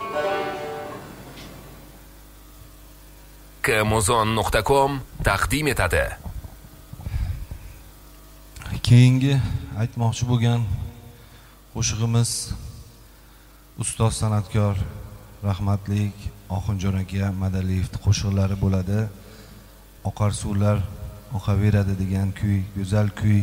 kmozon.com taqdim etadi. Keyingi aytmoqchi bo'lgan qo'shig'imiz ustoz san'atkor rahmatlik Oxunjon aka Madaliyevning qo'shiqlari bo'ladi. Oqar suvlar oqaveradi degan kuy, go'zal kuy.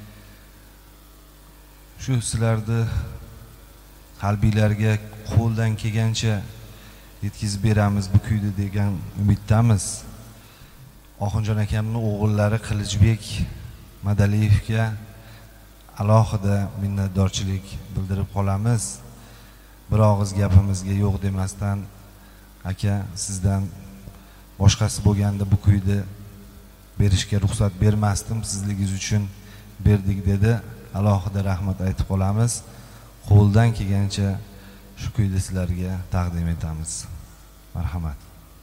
Shu sizlarni qalbinglarga qo'ldan kelgancha yetkazib beramiz bu kuyni degan umiddamiz. Oxunjon akamning o'g'illari Qilichbek Madaliyevga alohida minnatdorchilik bildirib qolamiz. Bir og'iz gapimizga yo'q demasdan, aka sizdan boshqasi bo'lganda bu kuyni berishga ruxsat bermasdim, sizligingiz uchun berdik dedi. Alohida rahmat aytib qolamiz. Qo'ldan kelgancha shu kuyni sizlarga taqdim etamiz. Marhamat.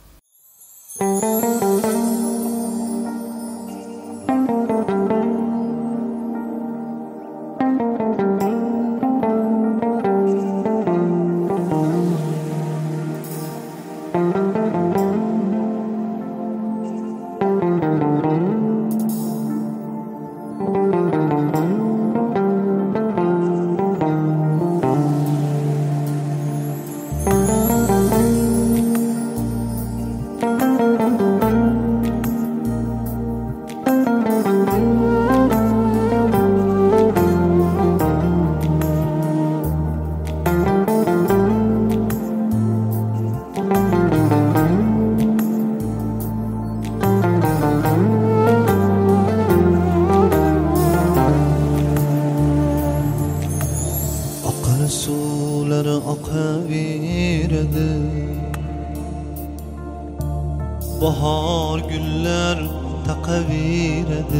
Bahar güller taqaveradi,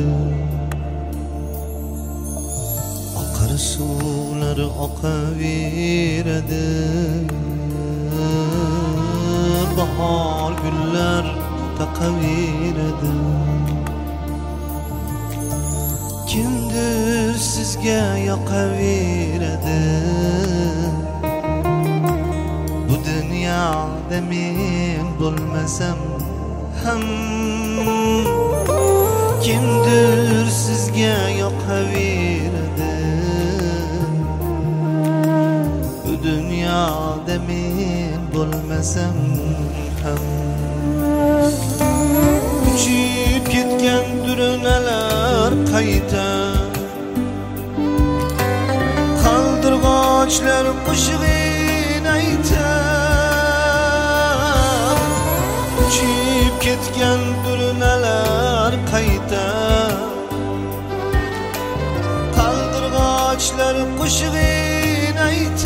oqar suvlar oqaveradi. Bahar güller taqaveradi. Kimdir sizga yoqaveradi. Bu dunyoda men bo'lmasam ham kimdir sizga yoqaveradi. Bu dunyoda men bo'lmasam ham uchib ketgan durnalar qayta, qaldirg'ochlar qo'shig'ini aytar. Uchib ketgan durnalar qayta, qaldirg'ochlar qo'shig'ini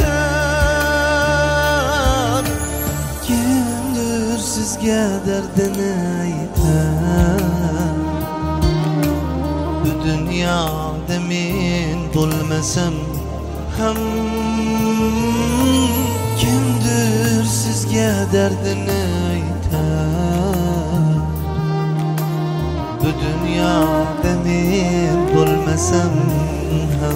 aytar. Kimdir sizga dardini aytar. Bu dunyoda men bo'lmasam ham kimdir sizga dardini aytar. Bu dunyoda men bo'lmasam ham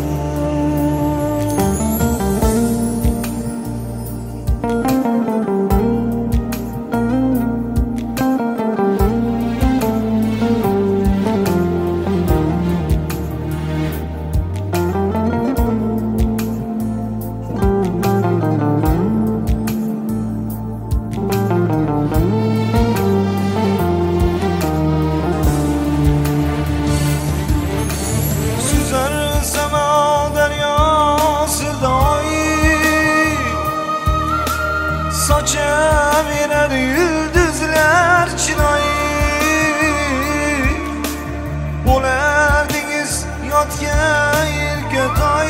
sochaverar yulduzlar chinoyi. Bo'lardingiz yotgan yerga toy.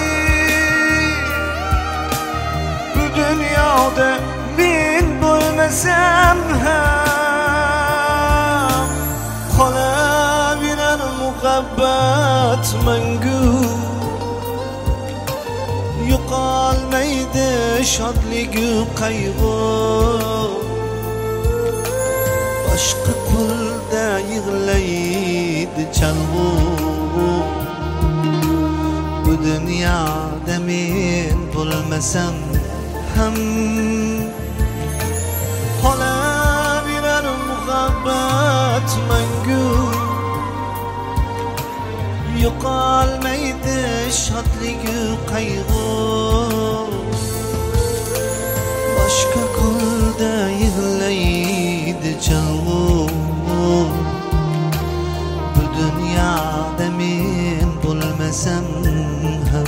Bu dunyoda men bo'lmasam ham qolaverar muhabbat mangu. Yo'qolmaydi shodligu qayg'u. Boshqa qo'lda yig'laydi chalg'u. Bu dunyoda men bo'lmasam ham boshqa qo'lda yig'laydi chalg'u. Bu dunyoda men bo'lmasam ham,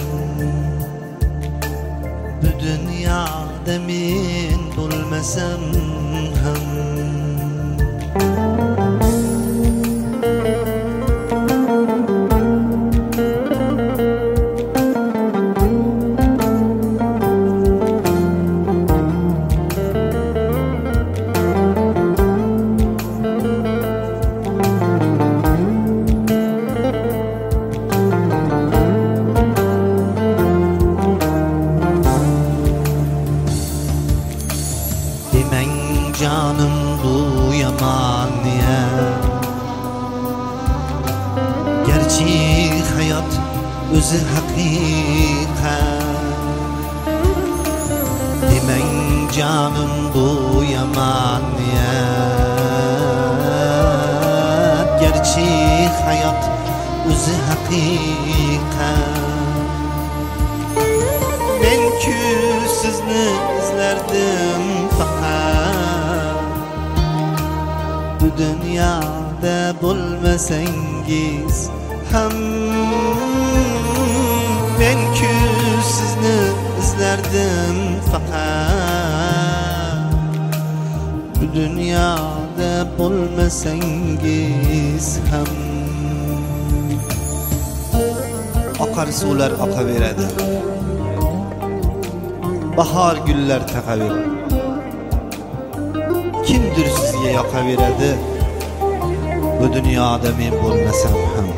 bu dunyoda men bo'lmasam ham, demang canım bu yaman niye? Gerçi hayat özü hakikat. Demang canım bu yaman niye? Gerçi hayat özü hakikat. Ben ki sizni izlerdim fakat, bu dünyada bo'lmasangiz ham. Ben ki sizni izlerdim fakat, bu dünyada bo'lmasangiz ham. Oqar suvlar oqaveradi, bahar güller taqaveradi. Kimdir sizga yoqaveradi, bu dunyoda men bo'lmasam ham.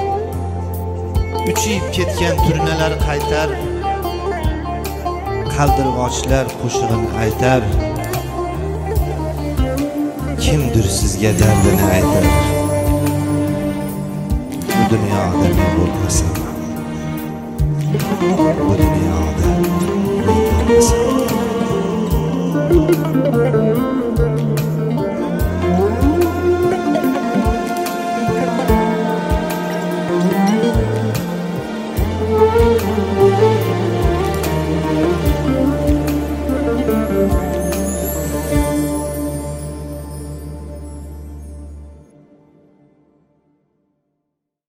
Uchib ketgan turnalar qaytar, qaldirg'ochlar qo'shig'in aytar. Kimdir sizga dardini aytar, bu dunyoda men bo'lmasam ham, bu dunyoda men bo'lmasam ham.